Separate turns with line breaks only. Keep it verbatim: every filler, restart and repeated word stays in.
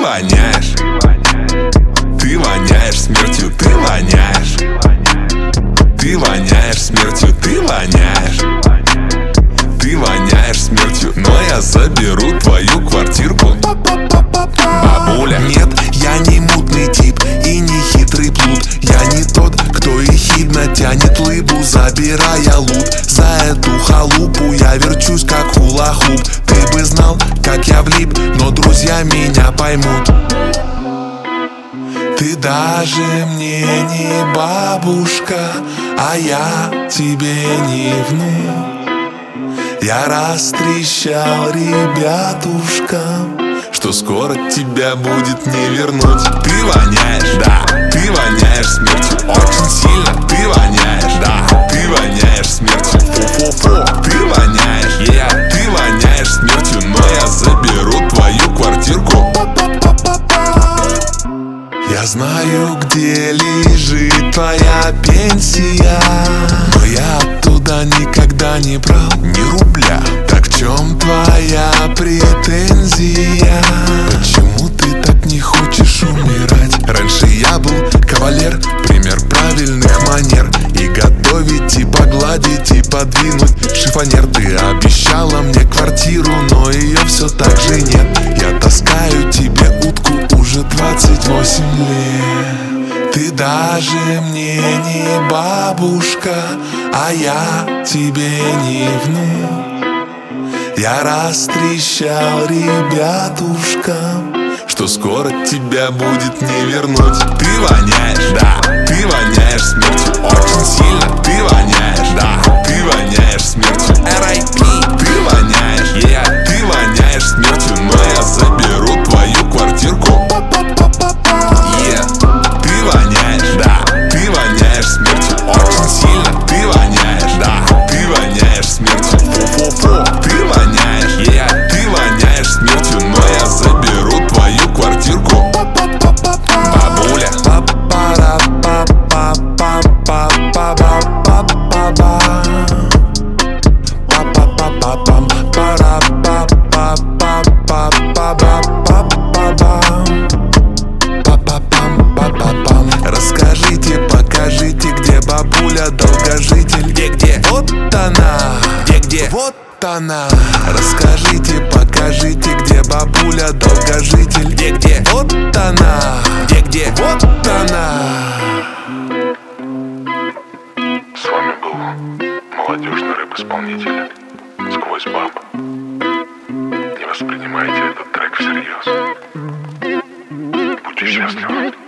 воняешь, ты воняешь смертью, ты воняешь, ты воняешь смертью, ты воняешь, ты воняешь смертью, но я заберу твою квартирку. Бабуля,
нет, я не мутный тип и не хитрый плут. Я не тот, кто ехидно тянет лыбу, забирая лут. За эту халупу я верчусь как хула-хуп. Ты бы знал, как я влип, но друзья меня поймут. Ты даже мне не бабушка, а я тебе не внук. Я растрещал ребятушкам, что скоро тебя будет не вернуть. Ты воняешь, да, ты воняешь смертью, очень сильно ты воняешь, да, ты воняешь смертью, фу-фу-фу. Ты воняешь, yeah, ты воняешь смертью, но я заберу твою квартирку. Я знаю, где лежит твоя пенсия, но я оттуда никогда не брал ни рубля. Так в чем твоя претензия? Почему ты так не хочешь умирать? Раньше я был кавалер, пример правильных манер. И готовить, и погладить, и подвинуть шифонер. Ты обещала мне квартиру, но ее все так же нет. Я таскаю тебе утку уже двадцать восемь лет. Ты даже мне не бабушка, а я тебе не внук. Я растрещал ребятушкам, что скоро тебя будет не вернуть. Ты воняешь, да, ты воняешь смертью, очень сильно ты воняешь, да, ты воняешь смертью, эр ай пи. Ты воняешь, yeah, ты воняешь смертью, но я заберу твою квартирку. Yeah. Ты воняешь, да, ты воняешь смертью, очень сильно ты воняешь, да, ты воняешь смертью, фу-фу-фу. Ты воняешь, yeah, ты воняешь смертью, но я заберу твою квартирку. Бабуля. Расскажите, покажите, где бабуля долгожитель.
Где, где?
Вот она.
Где, где?
Вот она. Расскажите, покажите, где бабуля долгожитель.
Где, где?
Вот она.
Где, где?
Вот она.
С вами был молодежный рэп-исполнитель «Сквозь баб». Не воспринимайте этот трек всерьез. Будьте счастливы.